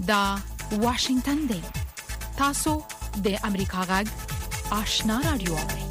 دا واشنگتن دی. تاسو د امریکا غږ آشنا رادیو اورئ.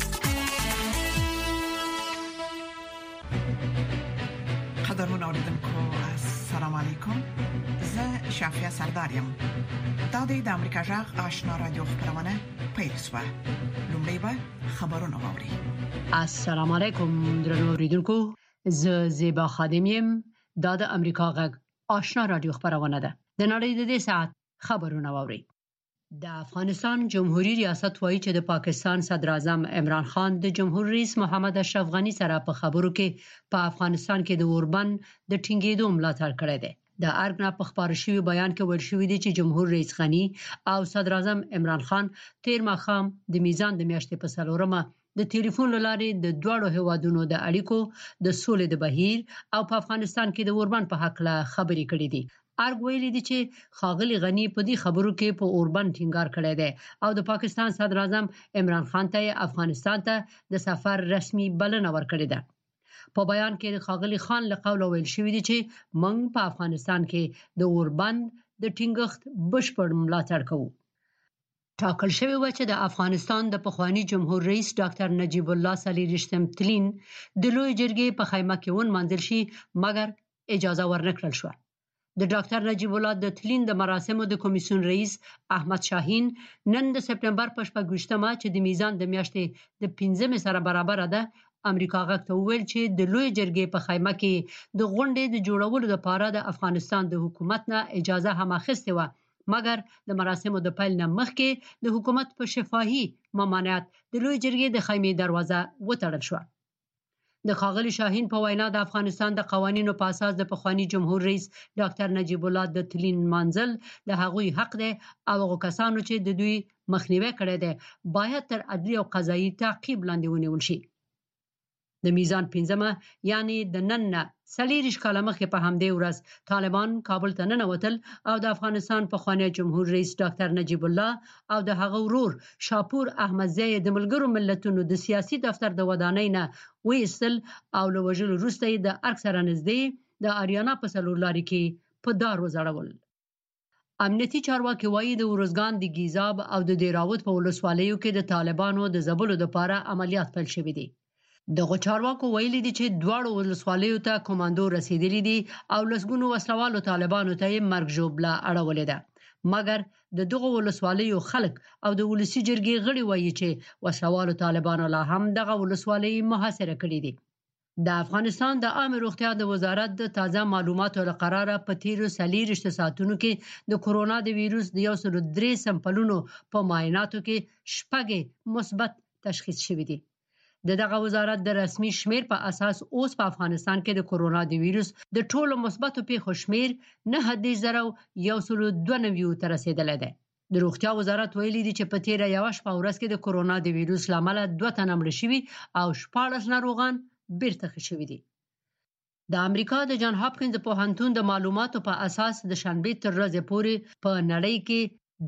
قدرمن اوریدونکو السلام علیکم. زه شافیا سردارم. دا د امریکا غږ آشنا رادیو خبرونه پیل شوه. لومړی به خبرونه واوري. السلام علیکم درنو اوریدونکو. زه زیبا خادم یم. دا د امریکا غږ آشنا رادیو خبرونه ده. د نړۍ د دې ساعت خبرونه واوري. د افغانستان جمهوریت ریاست وایي چې د پاکستان صدر اعظم عمران خان د جمهور رئیس محمد اشرف غنی سره په خبرو کې په افغانستان کې د اوربند د ټینګېدو ملاتړ کړی دی. د ارګنا په خبرو شوی بیان کې ویل شوی دی چې جمهور رئیس غنی او صدر اعظم عمران خان تیر ماښام د میزان د میاشتې په 4مه د ټلیفون لارې د دوړو هوادونو د اړیکو د سولې د بهیر او په افغانستان کې د اوربند په حق له خبرې کړې دي. ارګ ویلي دی چې ښاغلي غنی په دې خبرو کې په اوربند ټینګار کړی دی او د پاکستان صدر اعظم عمران خان ته افغانستان ته د سفر رسمي بلنه ورکړې ده. په بیان کې ښاغلي خان له قوله ویل شوی دی چې موږ په افغانستان کې د اوربند د ټینګښت بشپړ ملاتړ کوو. ټاکل شوی و چې د افغانستان د پخوانی جمهور رئیس ډاکټر نجیب الله څلېرویشتم تلین د لوی جرګې په خیمه کې ونمانځل شي، مګر اجازه ورنکړل شوه. د ډاکټر نجیب الله د تلین د مراسمو د کمیسیون رئیس احمد شاهین نن د سپټمبر په 28مه چې د میزان د میاشتې د 15 سره برابر ده امریکا غږ ته وویل چې د لوی جرګې په خیمه کې د غونډې د جوړولو لپاره د افغانستان د حکومت نه اجازه هم اخیستې وه، مګر د مراسمو د پیل نه مخکې د حکومت په شفاهي ممانعت د لوی جرګې د خیمې دروازه وتړل شوه. د ښاغلي شاهین په وینا د افغانستان د قوانینو په اساس د پخوانی جمهور رئیس ډاکټر نجیب الله د تلین منزل د هغوی حق دی او هغه کسانو چې د دوی مخنیوي کړی دی باید تر عدلي او قضایي تعقیب لاندې ونیول شي. د میزان 15مه یعنی د نن نه 40 کاله مخکې په همدې ورځ طالبان کابل ته ننوتل او د افغانستان پخوانی جمهور رئیس ډاکټر نجیب الله او د هغه ورور شاپور احمدزی د ملګرو ملتونو د سیاسي دفتر د ودانۍ نه ویستل او له وژلو وروسته د ارګ سره نږدې د اریانا په څلور لارې کې په دار وځړول. امنیتي چارواکي وایي د ورزګان د ګیزاب او د دیراوت په ولسوالیو کې د طالبانو د ځپلو لپاره عملیات پیل شوي دي. دغه چارواکو ویلي دي چې دواړو ولسوالیو ته کمانډو رسیدلی دي او لسګونو وسلوالو طالبانو ته یې مرګ ژوبله اړولې ده، مګر د دغه ولسوالیو خلک او د ولسی جرګې غړي وایي چې وسلوالو طالبانو لا هم دغه ولسوالۍ محاصره کړې دي. د افغانستان د عامه روغتیا د وزارت د تازه معلوماتو لپاره په تیرو 40 ساعتونو کې د کرونا د ویروس د 103 سمپلونو په معایناتو کې 6 مثبت تشخیص شوي دي. دغه وزارت د رسمي شمیر په اساس اوس په افغانستان کې د کرونا د ویروس د ټولو مثبتو پیښو شمیر 9192 ته رسیدلی دی. د روغتیا وزارت ویلي دی چې په تیره یوه شپه ورځ کې د کرونا د ویروس له امله 2 تنه مړه شوي او 14 ناروغان بیرته ښه شوي دي. د امریکا د جان هاپکینز پوهنتون د معلوماتو په اساس د شنبې تر ورځې پورې په نړۍ کې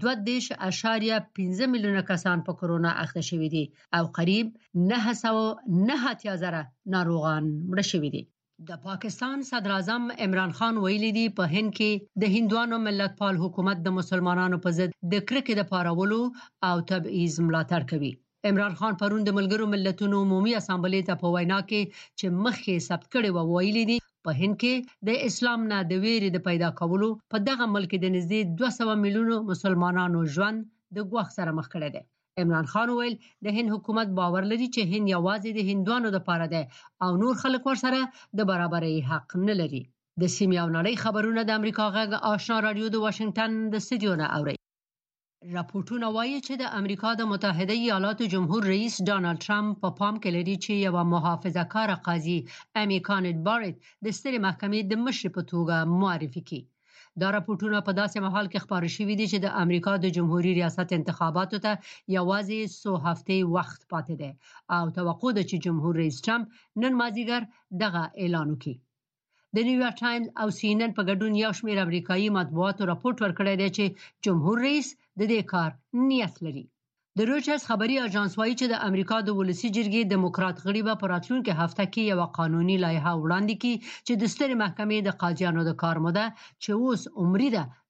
2.5 میلیونه کسان په کرونا اخته شوي دي او قریب 990,000 ناروغان مړه شوي دي. د پاکستان صدر اعظم عمران خان ویلي دی په هند کې د هندوانو ملتپال حکومت د مسلمانانو په ضد د کرکې د پارولو او تبعیض ملاتړ کوي. عمران خان پرون د ملګرو ملتونو عمومي اسامبلې ته په وینا کې چې مخکې ثبت کړي و ویلي دی په هند کې د اسلام نه د ویرې د پیدا کولو په دغه ملک د نږدې 200 میلیونو مسلمانانو ژوند د ګواښ سره مخ کړی دی. عمران خان ویل د هند حکومت باور لري چې هند یوازې د هندوانو لپاره دی او نور خلک ورسره د برابرۍ حق نه لري. د سیمې او نړۍ خبرونه د امریکا غږ آشنا رادیو د واشنگټن د استودیو نه اوري. راپورټونه وایي چې د امریکا د متحده ایالاتو جمهور رئیس ډانلډ ټرمپ په پام کې لري چې یو محافظه کار قاضي امی کانت بارت د سترې محکمې د مشر په توګه معرفي کړي. دا راپورټونه په داسې مهال کې خبرې شوي دي چې د امریکا د جمهوریت ریاست انتخاباتو ته یوازې 100 هفتې وخت پاتې دی او توقع ده چې جمهور رئیس ټرمپ نن مازدیګر دغه اعلان وکړي. د نیویارک ټایمز او سی ان ان په ګډون یو شمېر امریکایي مطبوعاتو راپورټ ورکړی دی چې جمهور رئیس د دې کار نیت لري. د رویټرز خبري اژانس وایي چې د امریکا د ولسی جرګې دموکرات غړي به په راتلونکي هفته کې یو قانوني لایحه وړاندې کړي چې د سترې محکمې د قاضیانو د کار موده چې اوس عمري ده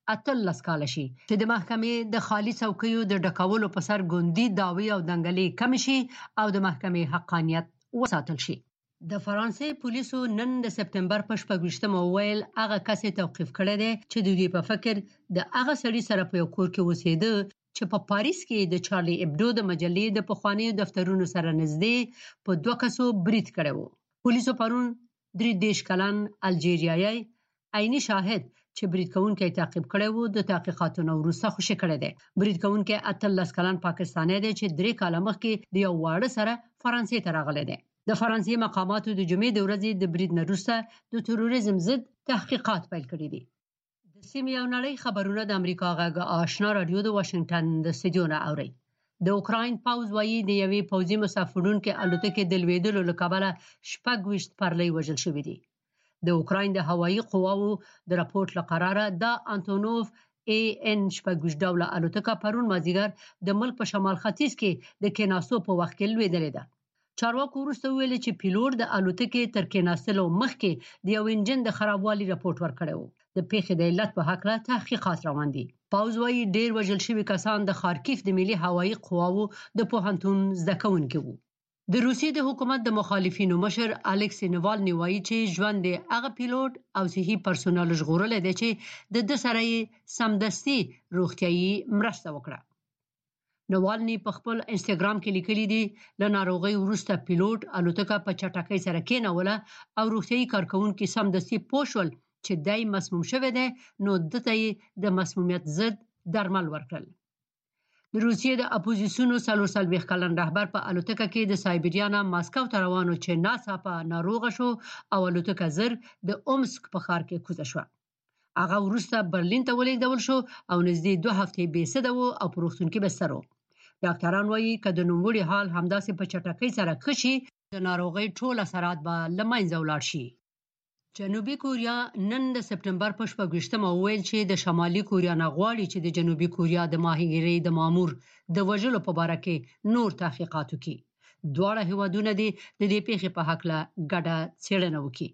13 کال شي چې د محکمې د خالي څوکیو د ډکولو په سر ګوندي داوی او دنګلې کم شي او د محکمې حقانیت وساتل شي. د فرانسې پولیسو نن د سپتمبر په 28 ویل هغه کس توقيف کړی دی چې د دوی په فکر د هغه سړي سره په یو کور کې اوسېده چې په پاریس کې د چارلی ابدو د مجلې د پخوانیو دفترونو سره نږدې په 2 کسو برید کړی وو. پولیسو پرون 33 کلن الجیریایي عیني شاهد چې برید کوونکی تعقیب کړی وو د تحقیقاتو وروسته خوشی کړی دی. برید کوونکی 13 کلن پاکستانی دی چې 3 کال مخکې د یو واړه سره فرانسې ته راغلی دی. د فرانسې مقاماتو د جمعې د ورځې د برید نه وروسته د تروریزم ضد تحقیقات پیل کړي دي. د سیمې او نړۍ خبرونه د امریکا غږ آشنا رادیو د واشنگټن د استودیو نه اوري. د اوکراین پوځ وایي د یوې پوځي مسافرونکو الوتکې د لویدلو له کبله 26 پرلۍ وژل شوې دي. د اوکراین د هوایي قواو د راپورټ لقراره د انټونوف AN 26 ډوله الوتکه پرون مازیګر د ملک په شمال ختیځ کې د کیناستو په وخت کې لویدلې ده. چارواکو وروسته ویل چې پیلوټ د الوتکې تر کېناستلو مخکې د یو انجن د خرابوالي راپورټ ورکړی وو. د پیښې د علت په حق له تحقیقات روان دي. پوځ وایي ډېر وژل شوي کسان د خارکیف د ملي هوایي قواو د پوهنتون زده کوونکي وو. د روسیې د حکومت د مخالفینو مشر الکسی نوالني وایي چې ژوند د هغه پیلوټ او صحي پرسونل ژغورل دي چې د سره سمدستي روغتيایي مرسته وکړه. نوالني په خپل انستګرام کې لیکلي دي له ناروغي وروسته پیلوټ الوتکه په چټکۍ سره کېنوله او روغتيایي کارکونکو سمدستي پوښول چې دای مسموم شوی دی نو دته د مسمومیت ضد درمل ورکړل. د روسیې د اپوزیسیونو 40 کلن رهبر په الوتکه کې د سایبیریا ماسکو ته روانو چې ناڅاپه ناروغ شو او الوتکه زر د اومسک په ښار کې کوزه شو. هغه وروسته برلین ته ولېږدول شو او نږدې 2 هفتې بې سده وو او په روغتون کې بستر وو. ډاکټران وایي چې د نوموړي حال همداسې په چټکۍ سره خشي د ناروغي ټول اثرات به لمنځه ولاړ شي. جنوبي کوریا نن د سپتمبر په 28 ویل چې د شمالي کوریا نه غواړي چې د جنوبي کوریا د ماهیګیري د مامور د وژلو په اړه کې نور تحقیقات وکړي. دواړه هیوادونه د دې پیښې په حق له ګډه څېړنه وکړي.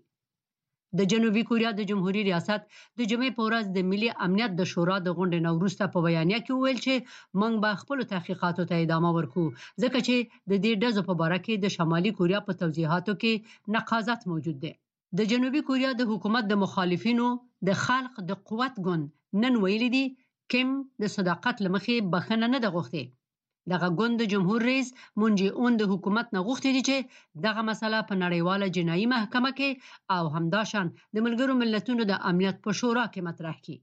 د جنوبي کوریا د جمهوریت ریاست د جمعې په ورځ د ملي امنیت د شورا د غونډې نه وروسته په بیانیه کې ویل چې موږ به خپل تحقیقاتو ته ادامه ورکو ځکه چې د دې ډزو په اړه کې د شمالي کوریا په توضیحاتو کې نقاضات موجود دي. د جنوبي کوریا د حکومت د مخالفینو د خلق د قوت ګوند نن ویلي دي کیم د صداقت لمخې بخښنه نه ده غوښتې. دغه ګوند د جمهور رئیس مون جې اون د حکومت نه غوښتي دي چې دغه مسله په نړیواله جنایي محکمه کې او همداشان د ملګرو ملتونو د امنیت په شورا کې مطرح کړي.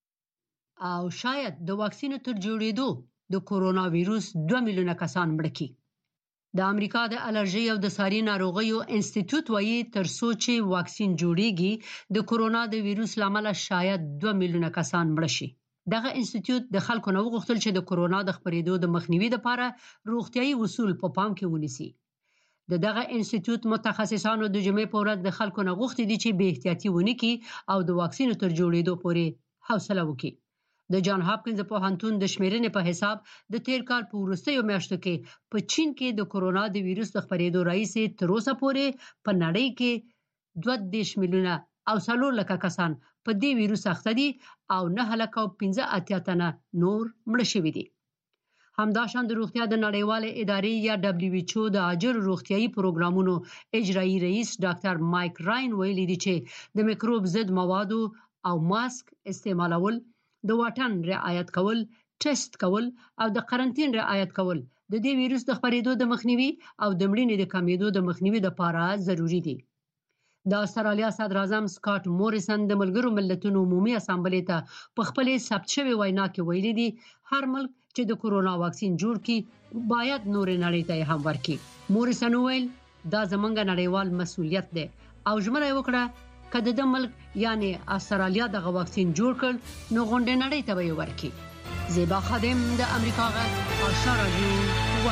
او شاید د واکسینو تر جوړېدو د کورونا وایروس 2 میلیونه کسان مړ کړي. د امریکا د الرژي او د ساري ناروغیو انسټیټیوټ وایي تر څو چې واکسین جوړیږي د کورونا د وایروس لامل شاید 2 میلیونه کسان مړ شي. دغه انسټیټیوټ د خلکو نه وغوښتل چې د کورونا د خپرېدو د مخنیوي لپاره روغتيایي اصول په پام کې ونیسي. دغه انسټیټیوټ متخصصانو د جمعې په ورځ د خلکو نه غوښتي دي چې بې احتیاطي ونه کړي او د واکسینو تر جوړېدو پورې حوصله وکړي. د جان هاپکینز پوهنتون د شمیرنې په حساب د تیر کال په وروستیو میاشتو کې په چین کې د کورونا د وایروس د خپرېدو راهیسې تر اوسه پورې په نړۍ کې 22 میلیونه او 4 لکه کسان په دې وایروس اخته دي او 9.15 تنه نور مړ شوي دي. همداشان د روغتیا د نړیوالې ادارې یا WHO د اجر روغتيایي پروګرامونو اجرایي رئیس ډاکټر مایک راین ویلي دي چې د میکروب ضد موادو او ماسک استعمالول، د واټن رعایت کول، ټیسټ کول او د قرنټین رعایت کول د دې وایروس د خپرېدو د مخنیوي او د مړینې د کمیدو د مخنیوي لپاره ضروری دي. د استرالیا صدر اعظم سکاٹ موریسن د ملګرو ملتونو عمومي اسامبلې ته په خپل ثبت شوی وینا کې ویلي دي هر ملک چې د کورونا واکسین جوړ کړي باید نور نړۍ ته هم ورکړي. موریسن ویل دا زمونږ نړیوال مسؤلیت دی او ژمنه وکړه کله د ملک یعنی استرالیا دغه واکسین جوړ کړ نو غونډه نړۍ ته به ورکړي. زیبا خادم د امریکا غږ آشنا رادیو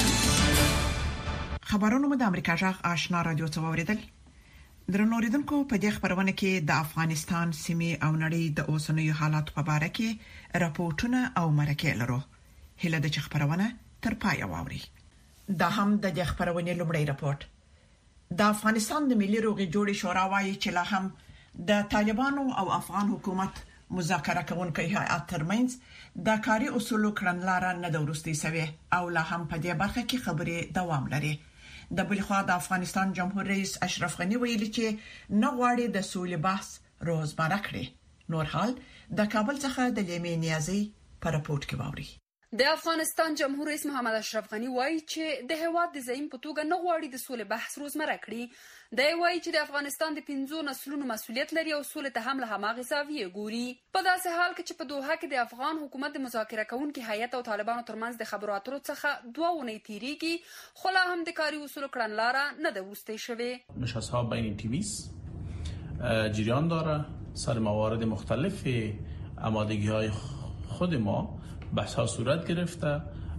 واشنگټن. خبرونه مو د امریکا غږ آشنا رادیو څخه اوریدل. درنو اوریدونکو په دې خبرونه کې د افغانستان سیمې او نړۍ د اوسنیو حالاتو په اړه کې راپورټونه او مرکې لرو. هله د خبرونه تر پای واوري. دا هم د خبرونه لومړی راپورټ. د افغانستان د ملي روغې جوړې شورا وايي چې لا هم د طالبانو او افغان حکومت مذاکره کوونکو هیئات ترمنځ د کاري اصولو کړنلاره نه د ورستي سوي او لا هم په دې برخه کې خبرې دوام لري. د بلخوا د افغانستان جمهور رئیس اشرف غنی ویلي چې نه غواړي د سولې بحث روزمره کړي. نور حال د کابل څخه د لیمې نیازي په راپورټ کې واوري. د افغانستان جمهور رئیس محمد اشرف غنی وایي چې د هیواد د زعیم په توګه نه غواړي د سولې بحث روزمره کړي. دا وایي چې د افغانستان د 15 نسلونو مسؤلیت لري او سولې ته هم له هماغه زاویې ګوري. په داسې حال کې چې په دوحه کې د افغان حکومت د مذاکره کوونکي هیئت او طالبانو ترمنځ د خبرو اترو څخه 2 اونۍ تیریږي، خو لا هم د کاري اصولو کړنلاره نه ده ورسته شوې. نشست‌ها بین تیمیس جریان داره، سر موارد مختلف آمادگی‌های خود ما بحث‌ها صورت گرفته.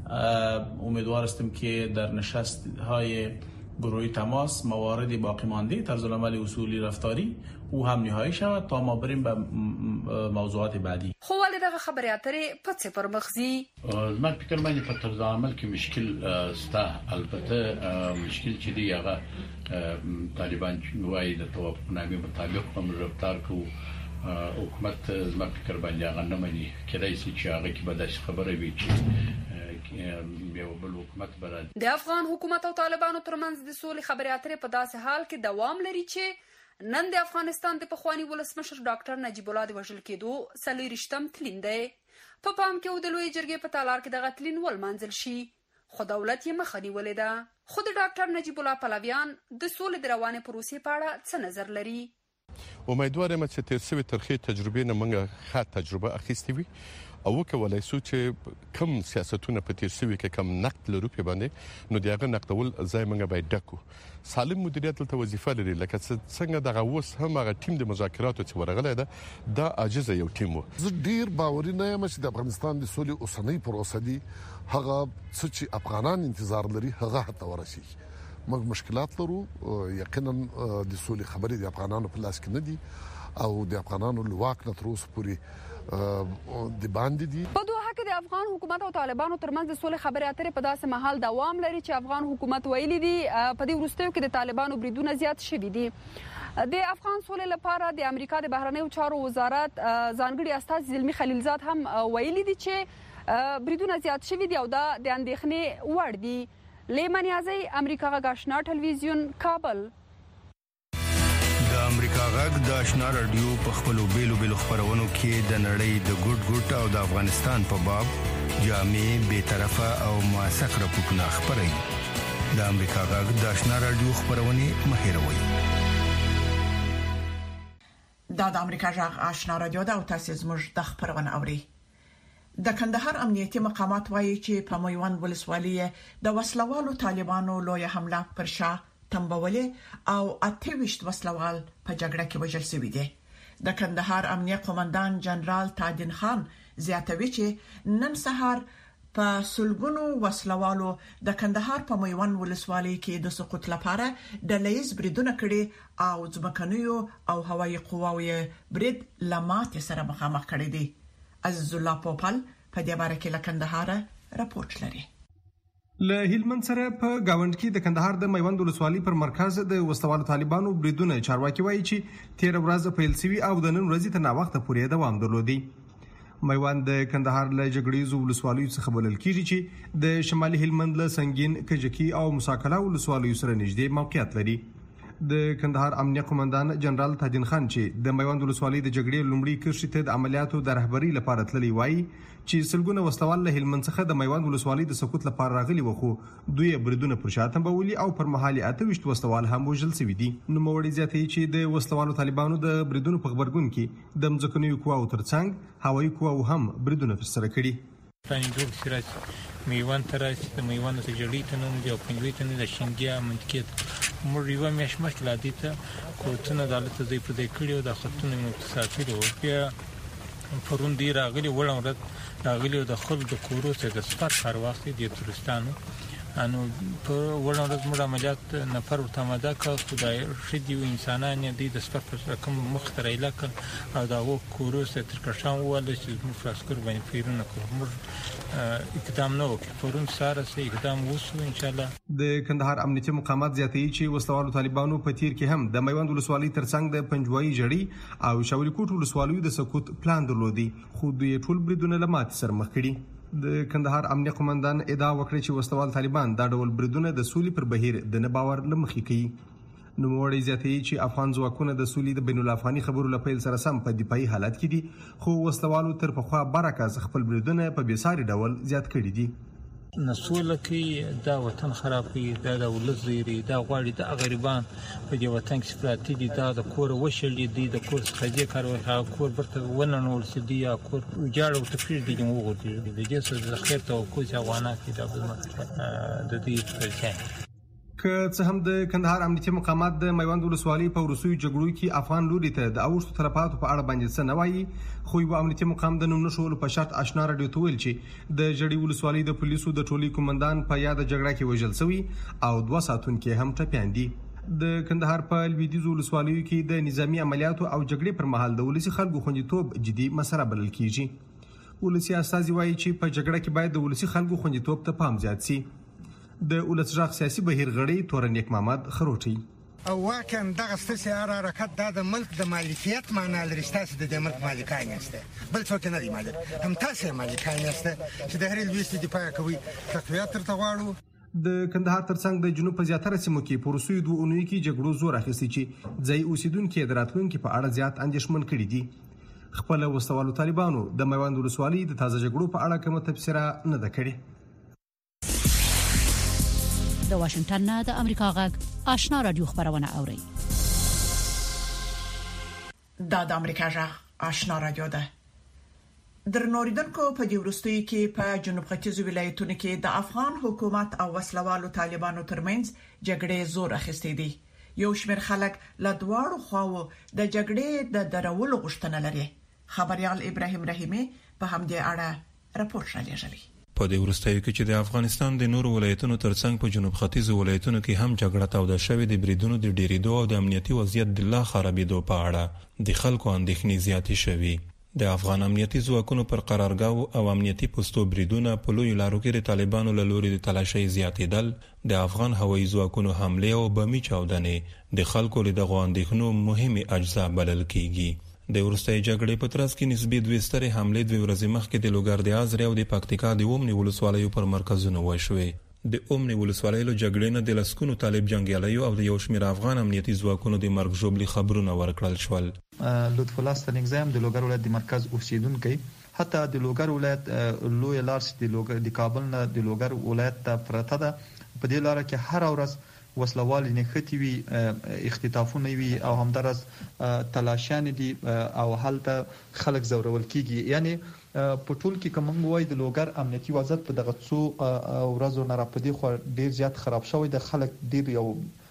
امیدوار هستیم که در نشست‌های گروه تماس موارد باقی مانده طرزالعمل اصولی رفتاری او هم نهایی شود تا ما بریم به موضوعات بعدی. خو ولې دغه خبرې اترې په څه پر مخ ځي؟ زما فکر باندې په طرزالعمل کې مشکل ستا، البته مشکل چې دی هغه طالبان وایي د توافقنامې مطابق هم رفتار کوي. حکومت زما فکر باندې هغه نه مني، کېدای شي چې هغه کې به داسې خبره وي چې یو بل حکومت براد. د افغان حکومت او طالبانو ترمنځ د سولې خبرې اترې په داسې حال کې دوام لري چې نن د افغانستان د پخوانی ولسمشر ډاکټر نجیب الله د وژل کېدو 40 تلین دی. په پام کې و د لوی جرګې په تالار کې دغه تلین ولمانځل شي، خو دولت یې مخه نیولې ده. خو د ډاکټر نجیب الله پلویان د سولې د روانې پروسې په اړه څه نظر لري؟ امیدوار یم چې تیر شوی ترخی تجربه نه موږ ښه تجربه اخیستې وي او کولای شو چې کم سیاستونه په تیر شوی کې کم نقد لرو په باندې نو دغه نقدول ځای موږ باید ډکو. سالم مدیریت ته وظیفه لري، لکه څنګه دغه اوس هم هغه ټیم د مذاکراتو چې ورغلی ده دا عاجز یو ټیم و. زه ډیر باوري نه یم چې د افغانستان د سولې اوسنۍ پروسه دی هغه څه چې افغانان انتظار لري هغه هته ورسیږي. موږ مشکلات لرو، یقینا د سولې خبرې د افغانانو په لاس کې نه دي او د افغانانو لواک نه تر اوسه پورې د باندې دي. په دوحه کې د افغان حکومت او طالبانو ترمنځ د سولې خبرې اترې په داسې مهال دوام لري چې افغان حکومت ویلي دي په دې وروستیو کې د طالبانو بریدونه زیات شوي دي. د افغان سولې لپاره د امریکا د بهرنیو چارو وزارت ځانګړي استازي زلمی خلیلزاد هم ویلي دي چې بریدونه زیات شوي دي او دا د اندېښنې وړ دي. لیمن یازی امریکا غږ آشنا ټلویزیون کابل. د امریکا غږ د آشنا رادیو په خپلو بیلو خبرونو کې د نړۍ د ګډ او د افغانستان په باب جامع، بی‌طرفه او موثق راپورټونه خپروي. د امریکا غږ د آشنا رادیو خبرونه مهیروي. دا د امریکا غږ آشنا رادیو د او تاسو زموږ د خبرونه اوري. د کندهار امنیتي مقامات وایي چې په میوند ولسوالۍ د وسلوالو طالبانو لوی حمله پر شا تنبولې او 28 وسلوال په جګړه کې وژل شوي دي. د کندهار امنیه قومندان جنرال تادین خان زیاتوي چې نن سهار په سلګونو وسلوالو د کندهار په میوند ولسوالۍ کې د سقوط لپاره د لیز بریدونه کړي او ځمکنیو او هوایي قواوې برید لمات سره مخامخ کړي دي. عزیز الله پوپل په دې باره کې له کندهار راپورټ لري. له هلمند سره په گاوند کې د کندهار د میوند ولسوالۍ پر مرکز د وسلوالو طالبانو بریدونه چارواکي وایي چې 13 ورځې پیل شوي او د نن ورځې تر وخت پورې دوام درلودي. میوند د کندهار له جګړیزو ولسوالیو څخه بلل کیږي چې د شمالي هلمند له سنگین، کجکی او مساکلا ولسوالیو سره نږدې موقعیت لري. د کندهار امنیه قومندان جنرال تادین خان چې د میوند ولسوالۍ د جګړې لومړی کرښې ته د عملیاتو د رهبری لپاره تللی وایي چې سلګونه وسلوال له هلمند څخه د میوند ولسوالۍ د سقوط لپاره راغلي وو، خو دوی بریدونه پر شا تنبولي او پر مهال 28 وسلوال هم وژل شوي دي. نوموړي زیاتوي چې د وسلوالو طالبانو د بریدونو په خبرګون کې د ځمکنیو قواو ترڅنګ هوایي قواو هم بریدونه ترسره کړي. پنځه سره میوند تر د میوند څخه جوړی ته نن دی او پنځوي ته د شینګیا منطقه مور یو میاش مشکل دي ته کوتنه دالت زی په دې کړیو د خطونو متصافر او بیا پرون دی راغلی وړاندې راغلی د خلکو د کورو څخه د سپار کار وخت دی ترستانو انو په ورنورز موږ عملیات نفر ورته ماده کا خدای شدي و انسانان دي د سپر پر رقم مختره لکه او دا و کوروس تر کشان ول چې موږ فلاسکر باندې پیرونه کوو موږ اقدام نه وکړو پرون سره سي اقدام وسو ان شاء الله. د کندهار امنیتي مقامات زیاتوي چې وسلوالو طالبانو په تیر کې هم د میوند ولسوالۍ ترڅنګ د پنجوایي جړی او شاولی کوټ ولسوالیو د سقوط پلان درلودي خو دوی ټول بریدونه لمات سره مخ کړي. د کندهار امنیه قومندان ادعا وکړه چې وسلوال طالبان دا ډول بریدونه د سولې پر بهیر د نه باور لمخې کوي. نوموړی زیاتوي چې افغان ځواکونه د سولې د بین الافغاني خبرو لپاره سره سم په دفاعي حالت کې دي خو وسلوالو تر پخوا برعکس خپل بریدونه په بیساري ډول زیات کړي دي. نسوله کې دا وطن خرابوي دا د ولس زیری دا غواړي د غریبان په دې وطن کې سپراتی دي دا د کور وشلې دي د کور څخه دې کاروي هغه کور برته وننول سي دي یا کور جاړو تفریح دي نو وګورئ د دې څه د خیر توقع ځوانات کې د دې په که څه هم د کندهار امنیتي مقامات د میوند ولسوالۍ په وروستیو جګړو کې افغان لوري ته د اوښتو تلفاتو په اړه باندې څه نه وایي خو یو امنیتي مقام د نوم نشولو په شرط آشنا راډیو ته ویل چې د جړی ولسوالۍ د پولیسو د ټولي کمانډان په یاد جګړه کې وژل شوی او 2 ساعتونکو هم ټپيان دي. د کندهار په لویدیځ ولسوالیو کې د نظامی عملیاتو او جګړې پر مهال د ولسی خلکو خوندیتوب جدي مسله بلل کیږي. ولسی استازي وایي چې په جګړه کې باید د ولسی خلکو خوندیتوب ته پام زیات شي. د ولسراغ سیاسي بهیر غړي تور نیک محمد خروټي او واقعا دغه ستاسو حرکت د ملک د مالکیت معنی لري تاسو د ملک مالکان یاست بل څوک نه دی مالک هم تاسو مالکان یاست چې د هر لويست دفاع کوي تقویت تر تغواړو. د کندهار ترڅنګ د جنوب په زیاتره سیمو کې پروسوي دوه اونۍ کې جګړو زور اخیستی چې ځای اوسیدونکو د راتلونکو په اړه زیات اندېښمن کړي دي. خپل وسوالو طالبانو د میوند ولسوالۍ د تازه جګړو په اړه کومه تفسیر نه ده کړې. د واشنگټن نه د امریکا غږ آشنا رادیو خبرونه اوري. د امریکا غږ آشنا رادیو ده. درنوریدونکو په دې ورستۍ کې په جنوب ختیځ ولایتونو کې د افغان حکومت او وسلوالو طالبانو ترمنځ جګړې زور اخیستې دي. یو شمېر خلک له دواړو خواو د جګړې د درولو غوښتنه لري. خبريال ابراهيم رحیمي په همدې اړه راپور شریکوي. په دې ورستیو کې چې د افغانستان د نورو ولایتونو ترڅنګ په جنوب ختیځ ولایتونو کې هم جګړه توده شوې د بریدونو د ډیریدو او د امنیتي وضعیت د لا خرابېدو په اړه د خلکو اندېښنې زیاتې شوې. د افغان امنیتي ځواکونو پر قرارګاو او امنیتي پوسټو بریدونه په لوی لارو کې د طالبانو له لوري د تلاشۍ زیاتېدل د افغان هوایي ځواکونو حمله او بمي چاودنې د خلکو له دغو اندېښنو مهمه اجزا بلل کیږي. د ورستۍ جګړې په ترڅ کې نسبي دوه سترې حمله د ورځې مخکې د لوګر د ازرې او د پکتیکا د اومنی ولسوالیو پر مرکزونو وشوي. د اومنی ولسوالۍ له جګړې نه د لسکونو طالب جنگیالیو او د یو شمېر افغان امنیتي ځواکونو د مرګ ژوبلي خبرونه ورکړل شول. لطف الله ستنګزم د لوګر ولایت د مرکز اوسیدونکو حتی د لوګر ولایت لوی لارس د لوګر د کابل نه د لوګر ولایت ته پرته ده. په دې لار کې هر ورځ وسلوال نختی وی اختطافونه وی او همدارس تلاشان دي او هلته خلک زورول کیږي. یعنی په ټول کې کوم وای د لوګر امنیتي وضعیت په دغه څو ورځو نه راپدې خو ډیر زیات خراب شوی د خلک ډیر یو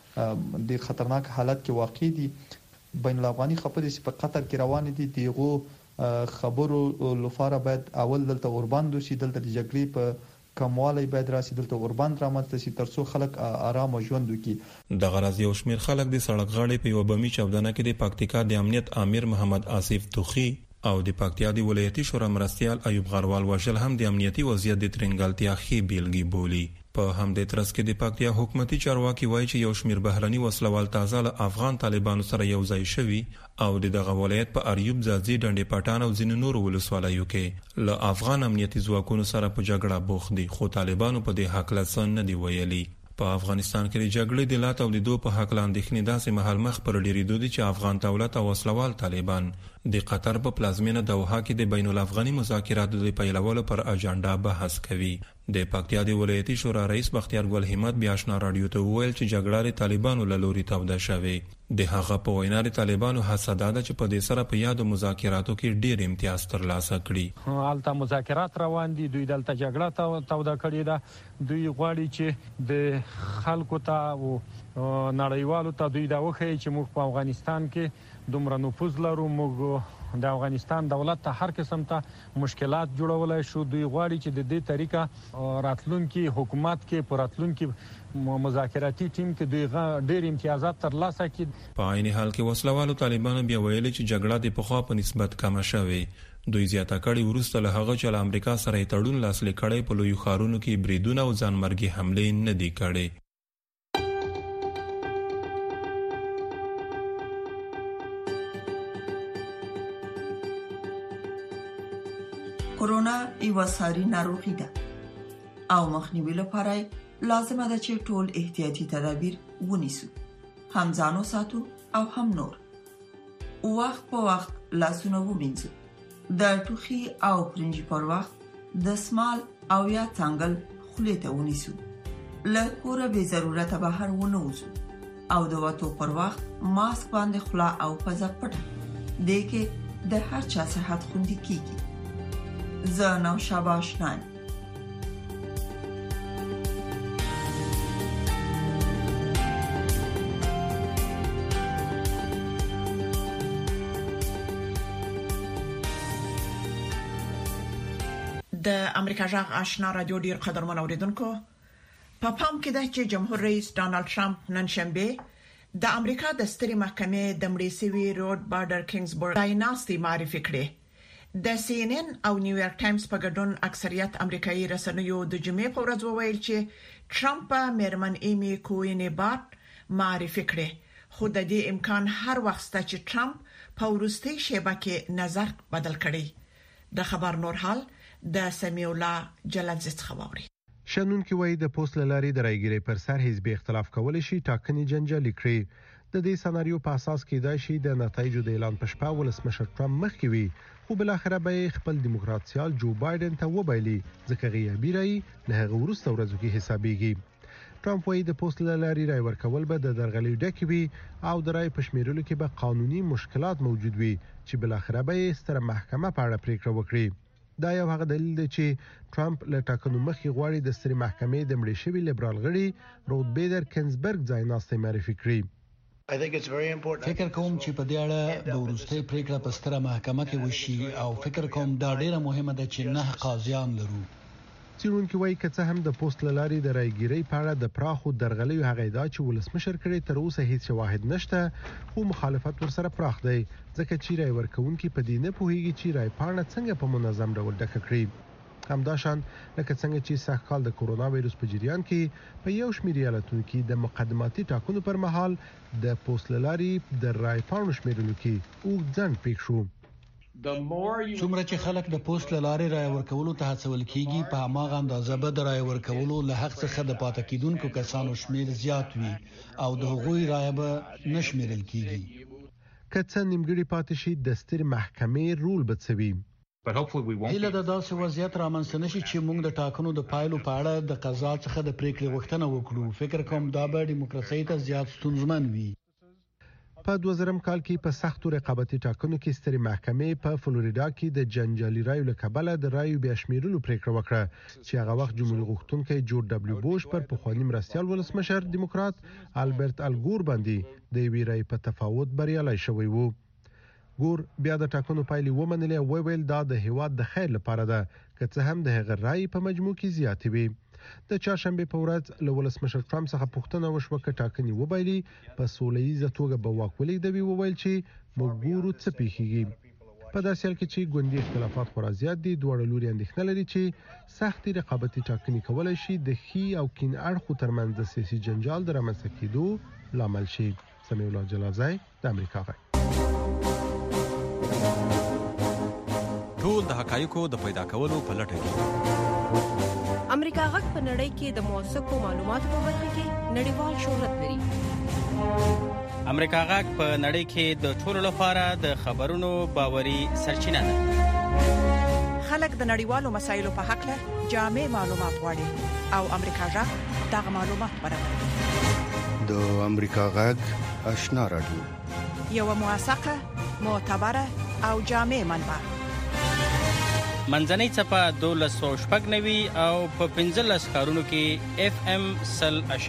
ډیر خطرناک حالت کې واقع دي. بین الافغاني خبرې چې په قطر کې روان دي دیغه خبرو لپاره باید اول دلته اورباند شي دلته د جګړې په کموالی باید راسي دلته اورباند رامنځته شي ترڅو خلک آرام ژوند وکړي. د غرض یو شمېر خلک د سړک غاړې په یو بمي چاودنه کې د پکتیکا د امنیت امیر محمد آصف توخی او د پکتیا د ولایتي شورا مرستیال ایوب غروال وژل هم د امنیتي وضعیت د ترنګلتیا خې بیلګې بولی. په همدې ترڅ کې د پکتیا حکومتي چارواکي وایي چې یو شمېر بهرني وسلوال تازه له افغان طالبانو سره یو ځای شوي او دغه ولایت په اریوب ځاځي ډنډې پټان او ځینو نورو ولسوالیو کې له افغان امنیتي ځواکونو سره په جګړه بوخت دي خو طالبانو په دې حق لسن نه دی ویلي. په افغانستان کې د جګړې د لات او د دوه په حق لاندېخنې داسې محل مخ پر ډیریدو دي چې افغان دولت او وسلوال طالبان د قطر په پلازمینه دوحه کې د بین الافغاني مذاکراتو د پیلولو پر اجنډا بحث کوي. د پکتیا د ولایتي شورا رئیس بختیار ګل همت بیا آشنا رادیو ته وویل چې جګړه د طالبانو له لوري توده شوې. د هغه په وینا د طالبانو هڅه ده چې په دې سره په یادو مذاکراتو کې ډیر امتیاز ترلاسه کړي. هلته مذاکرات روان دي دوی دلته جګړه توده کړې ده. دوی غواړي چې د خلکو ته او نړیوالو ته دوی دا وښیي چې موږ په افغانستان کې دومره نفوذ لرو موږ د افغانستان دولت ته هر قسم ته مشکلات جوړولای شو. دوی غواړي چې د دې طریقه راتلونکي حکومت کې پر راتلونکي مذاکراتي ټیم کې دوی ډېر امتیازات ترلاسه کړي. په عین حال کې وسلوالو طالبانو بیا ویلي چې جګړه د پخوا په نسبت کمه شوې. دوی زیاته کړي وروسته له هغه چې له امریکا سره یې تړون لاسلیک کړی په لویو ښارونو کې بریدونه او ځانمرګي حملې نه دي کړې. کورونا یو ساري ناروغي ده او مخنیوي لپاره لازمه ده چې ټول احتیاطي تدابیر ونیسو، هم ځانو ساتو او هم نور. وخت په وخت لاسونه ومینځو، د ټوخي او پرنجي پر وخت د سمال او یا څنګل خولې ته ونیسو، له کوره به ضرورت بهر ونه وځو او د وټو پر وخت ماسک باندې خلا او پزه پټه دې کې د هر چا صحت خوندي کیږي. زه نو شاباش نان. د امریکا جغ آشنا رادیو ډیر قدرمن اوریدونکو، په پام کې ده چې جمهور رئیس ډانلډ ټرمپ نن شنبه د امریکا د ستري محکمې د مړي سوي روډ بارډر کینګزبرګ دایناستي معرفي کړې. د سی ان ان او نیویارک ټایمز په ګډون اکثریت امریکایي رسنیو د جمعې په ورځ وویل چې ټرمپ میرمن ایمی کوینی بارت معرفي کړې، خو د دې امکان هر وخت شته چې ټرمپ په ورستي شیبه کې نظر بدل کړي. د خبر نور حال د سمیع الله جلالزی څخه واوري. شنن کې وایي د پوسټ لاري د رايګيري پر سر حزب اختلاف کول شي ټاکنې جنجالي کړي. د دې سناریو په اساس کې دا شي د نتایجو د اعلان په شپه ولسمشر ټرمپ مخکې وي، خو بل اخر به خپل دیموکرات سیال جو بایدن ته وبایلي ځکه غیابي رای له هغه وروسته ورځو کې حسابيږي. ټرمپ وایي د پوسټ لاري رای ورکول به د درغلي ډکې وي او د رای پښمیرلو کې به قانوني مشکلات موجود وي چې بل اخر به ستره محکمه په اړه پریکړه وکړي. دا یو هغه دلیل دی چې ټرمپ له ټاکنو مخکې غواړي د ستري محکمې د مړي شوی لیبرال غړي رود بیډر کینزبرګ ځایناسته معرفي کړي. فکر کوم چې په دې اړه د ورستي پریکړه په ستره محکمه کې وشي او فکر کوم دا ډیره مهمه ده چې نه قاضیان لرو. څېړونکو وایي که څه هم د پوسټ لاري د رايګيري په اړه د پراخو درغلیو هغه ادعا چې ولسمشر کړي تر اوسه هیڅ شواهد نشته، خو مخالفت ورسره پراخ دی ځکه چې رای ورکوونکي په دې نه پوهیږي چې رای پاڼه څنګه په منظم ډول ډکه کړي. همداشان لکه څنګه چې سږ کال د کورونا وایروس په جریان کې په یو شمېر ایالتونو کې د مقدماتي ټاکنو پر مهال د پوسټ لاري د رای پاڼو شمیرلو کې اوږد ځنډ پېښ شو. څومره چې خلک د پوسټ لارې رای ورکولو ته هڅول کیږي په هغه اندازه به د رای ورکولو له حق څخه د پاتې کیدونکو کسانو شمیر زیات وي او د هغوی رای به نشمیرل کیږي. که څه نیمګړی پاتې شي د ستر محکمې رول بڅوي. هیله د داسې وضعیت رامنځته نشي چې موږ د ټاکنو د پایلو په اړه د قضا څخه د پریکړې غوښتنه وکړو. فکر کوم دا به دیموکراسي ته زیات ستونزمن وي. په 2000 کال کې په سختو رقابتي ټاکنو کې ستري محکمې په فلوریدا کې د جنجالي رایو له کبله د رایو بیا شمیرلو پریکړه وکړه چې هغه وخت جمهوریت غوښتونکي جورج دبليو بوش پر پخوانی مرستيال ولسمشر دیموکرات البرت الګور باندې د وی رای په تفاوت بریالي شوی وو. ګور بیا د ټاکنو پایلې ومنلې او ویل دا د هیواد د خیر لپاره ده، که څه هم د هغه رای په مجموع کې زیاتې وي. د چهارشنبه په ورځ له ولسمشر ټرمپ څخه پوښتنه وشوه چې ټاکنې وبایلي په سولهییزه توګه به واک ولېږدوي. وویل چې موږ ګورو څه پیښیږي. په داسې حال کې چې ګوندي اختلافات خورا زیات دي، دواړه لوري اندېښنه لري چې سختي رقابتي ټاکنې کولای شي د خي او کین اړخو ترمنځ د سیاسي جنجال د رامنځته کېدو لامل شي. سمیع الله جلالزی د امریکا غږ. ټول د حقایقو د پیدا کولو په لټه کې امریکا غږ په نړۍ کې د موثقو معلوماتو په برخه کې نړیوال شهرت لري. امریکا غږ په نړۍ کې د ټولو لپاره د خبرونو باوري سرچینه ده. خلک د نړیوالو مسایلو په حق له جامع معلومات غواړي او امریکا غږ دغه معلومات برابروي. د امریکا غږ آشنا رادیو یو موثقه، معتبره او جامع منبع. منځنۍ چپه 1290 او په 15 ښارونو کې FM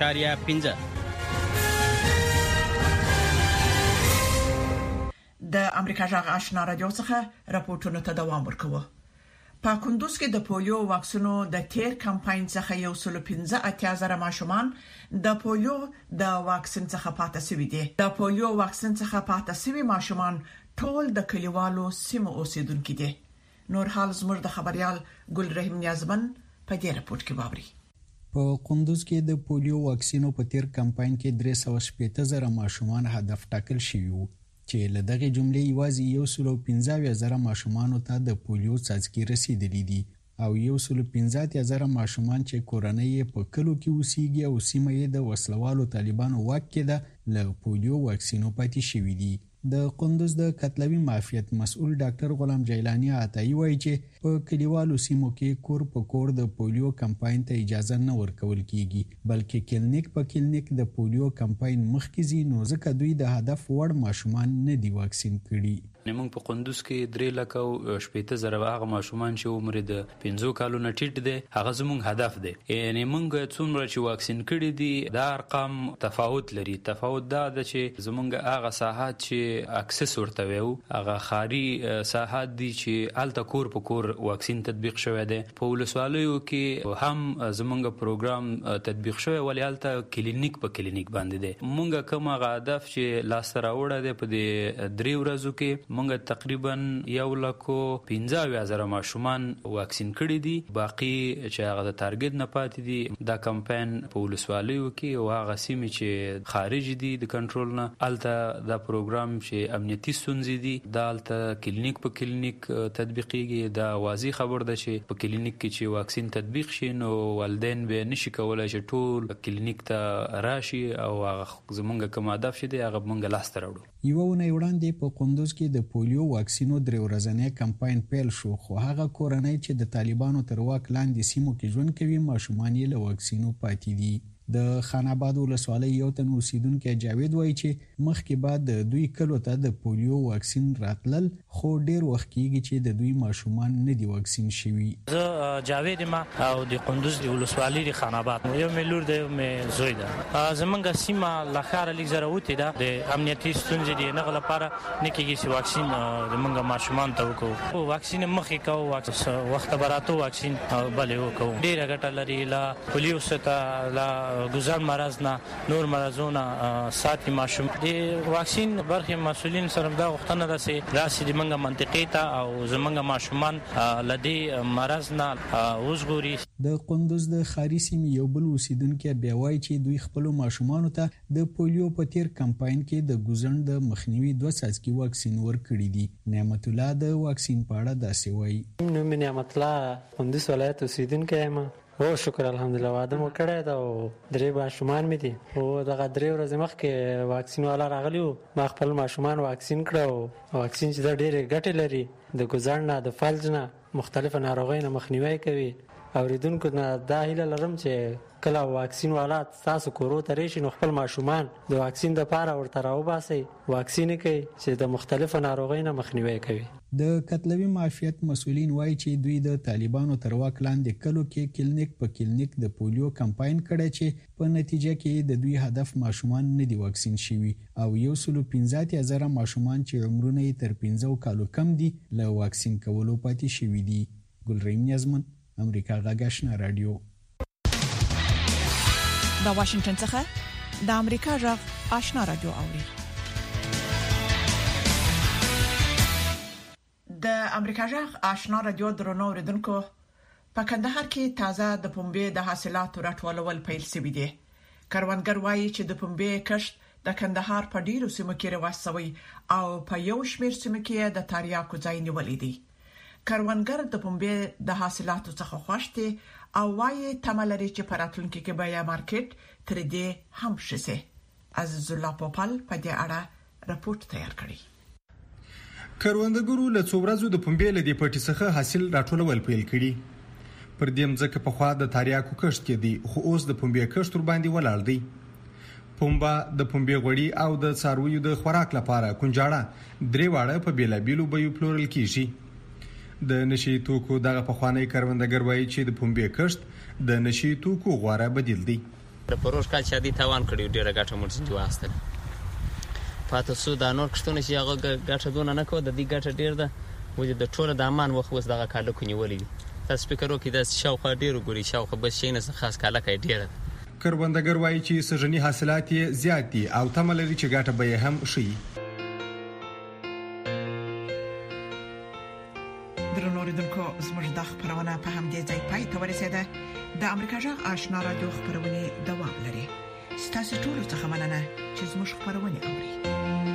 100.5. د امریکا جغ آشنا رادیو څخه راپورټونه ته دوام ورکوي. په کندوز کې د پولیو واکسینو د تیر کمپاین څخه 115,000 ماشومان د پولیو د واکسین څخه پاتې شوي دي. د پولیو واکسین څخه پاتې شوي ماشومان ټول د کلیوالو سیمو اوسیدونکو دي. نور حال زموږ د خبريال ګل رحیم نیازمن په دې راپورټ کې باوري. په کندوز کې د پولیو واکسینو په تیر کمپاین کې 380,000 ماشومان هدف ټاکل شوی وو چې له دغه جملې یوازې 115,000 ماشومان ته د پولیو څاڅکي رسیدلې دي او 115,000 ماشومان چې کورنۍ په کلو کې اوسېږي او سیمه یې د وسلوالو طالبانو واک کې ده له پولیو واکسینو پاتې شوی دي. د کندوز د کتلوي معافیت مسؤل ډاکټر غلام جیلانی عطایی وایي چې په کلیوالو سیمو کې کور په کور د پولیو کمپاین ته اجازه نه ورکول کیږي بلکې کلینیک په کلینیک د پولیو کمپاین مخکې ځي نو ځکه دوی د هدف وړ ماشومان نه دی واکسین کړي. موږ په کندوز کې 3,80,000 هغه ماشومان چې عمر د 15 کالو نه ټیټ دي هغه زموږ هدف دی. یعنی موږ څومره چې واکسین کړي دي دا ارقام تفاوت لري. تفاوت دا ده چې زموږ هغه ساحات چې اکسس ورته ویو هغه خاري ساحات دي چې الته کور په کور واکسین تطبیق شوی دی. په ولسوالیو کې هم زموږ پروګرام تطبیق شوی ولې الته کلینیک په کلینیک باندې دی. موږ کوم هدف چې لاس راوړل دی په دې 3 ورځو کې موږ تقریبا 1,15,000 ماشومان واکسین کړي دي. باقي چې هغه د ټارګټ نه پاتې دي دا کمپاین په ولسوالیو کې او هغه سیمې چې خارج دي د کنټرول نه الته دا پروګرام چې امنیتي ستونزې دي دا الته کلینیک په کلینیک تطبیقيږي. دا واضح خبر ده چې په کلینیک کې چې واکسین تطبیق شي نو والدین به نشي کولای چې ټول کلینیک ته راشي او هغه زمونږ کوم هدف شي هغه مونږ لاس ته راوړو. یو ونه وړاندې په کندوز کې د پولیو واکسینو 3 ورځنی کمپاین پیل شو خو هغه کورنۍ چې د طالبانو تر واک لاندې سیمو کې ژوند کوي ماشومان یې له واکسینو پاتې دي. د خان آباد ولسوالۍ یو تن اوسیدونکو جاوید وایي چې مخکې بعد د دوی کلو ته د پولیو واکسین راتلل خو ډیر وخت کېږي چې د دوی ماشومان نه دي واکسین شوي. زه جاوید ما او د کندوز د ولسوالۍ د خان آباد یو ملور د زوی ده. زمونږ سیمه لخر لیک زره وتی ده د امنیتي ستونزې دي نه لپاره نکېږي چې واکسین زمونږ ماشومان ته وکړو. واکسین مخکې کوو وخت براتو واکسین بلې وکړو. ډیره ګټه لري لا پولیو څخه لا ګزار مرز نه نور مرزونه ساتي ماشوم د واکسین برخه مسولین سره دا وختونه راسي د منګه منطقې ته او زمنګ ماشومان لدی مرز نه وزګوري. د کندوز د خاري سیمې یو بل اوسیدونکو بیا وایي چې دوی خپل ماشومان ته د پولیو په تیر کمپاین کې د ګوزن د مخنیوي 2 څاڅکي واکسین ورکړي دي. نعمت الله د واکسین په اړه داسې وایي. نو مې نعمت الله کندوز ولایت اوسیدونکو یم. او شکر الحمدلله واده مو کړی دا او 3 ماشومان مې دي او دغه 3 ورځې مخکې واکسین والا راغلی و ما خپل ماشومان واکسین کړو. واکسین چې دا ډېرې ګټې لري د ګزار نه د فلج نه مختلفو ناروغیو نه مخنیوي کوي. اوریدونکو نه دا هیله لرم چې کله واکسین والا تاسو کورو ته راشي نو خپل ماشومان د واکسین د لپاره ورته راوباسي واکسین کوي چې د مختلفو ناروغیو نه مخنیوي کوي. د کتلوي معافیت مسؤلین وایي چې دوی د طالبانو تر واک لاندې کلو کې کلینیک په کلینیک د پولیو کمپاین کړی چې په نتیجه کې د دوی هدف ماشومان نه دي واکسین شوي او 115,000 ماشومان چې عمرونه یې تر 15 کالو کم دي له واکسین کولو پاتې شوي دي. ګلریم نیازمن امریکا غږ آشنا رادیو. د واشنگټن څخه د امریکا غږ آشنا رادیو اوري. د امریکا غږ آشنا رادیو درنو اوریدونکو په کندهار کې تازه د پنبې د حاصلاتو راټولول پیل شوی دی. کروندګر وایي چې د پنبې کښت د کندهار په ډیرو سیمو کې رواج شوی او په یو شمېر سیمو کې د تاریاکو ځای نیولې دي. کروندګر د پنبې د حاصلاتو څخه خوښ دي او وايي تملري چې پراتونکو کې بیا مارکیټ تر دې هم شسه. عزیز الله پوپل په دې اړه راپورټ تیار کړی. کروندګرو له څو ورځو د پنبې لدی پټي څخه حاصل راټولول پیل کړي. پر دې مځکه په خوا د تاریاکو کښت کې دي خو اوس د پنبې کښت ور باندې ولاړ دی. پنبه د پنبې غوړي او د څارویو د خوراک لپاره کونجاړه درې واړه په بیلابیلو بیو پلورل کیږي. د نشي توکو دغه پخوانی کروندګر وایي چې د پنبې کښت د نشي توکو غوړه بدیل دی. د پروش کال شادي توان کړیو ډیره ګټه مرسته واسطه پاتې سو د نور کښتونه چې هغه ګټه دونه نه کوي، د دې ګټه ډیر ده وجه د ټوله د امان وخت وس دغه کاله کو نیولې دي. تاسو فکر وکړئ د شاوخوا ډیر ګوري شاوخوا بس شي نه خاص کاله کوي ډیر. کروندګر وایي چې سږنی حاصلات یې زیات دي او تمه لري چې ګټه به یې هم شي. درنو اوریدونکو زموږ د خبرونه په همدې ځای پای ته ورسېده. د امریکا جغ آشنا رادیو خبرونه دوام لري. ستاسو ټول څه مننه چې زموږ خبرونه اوري.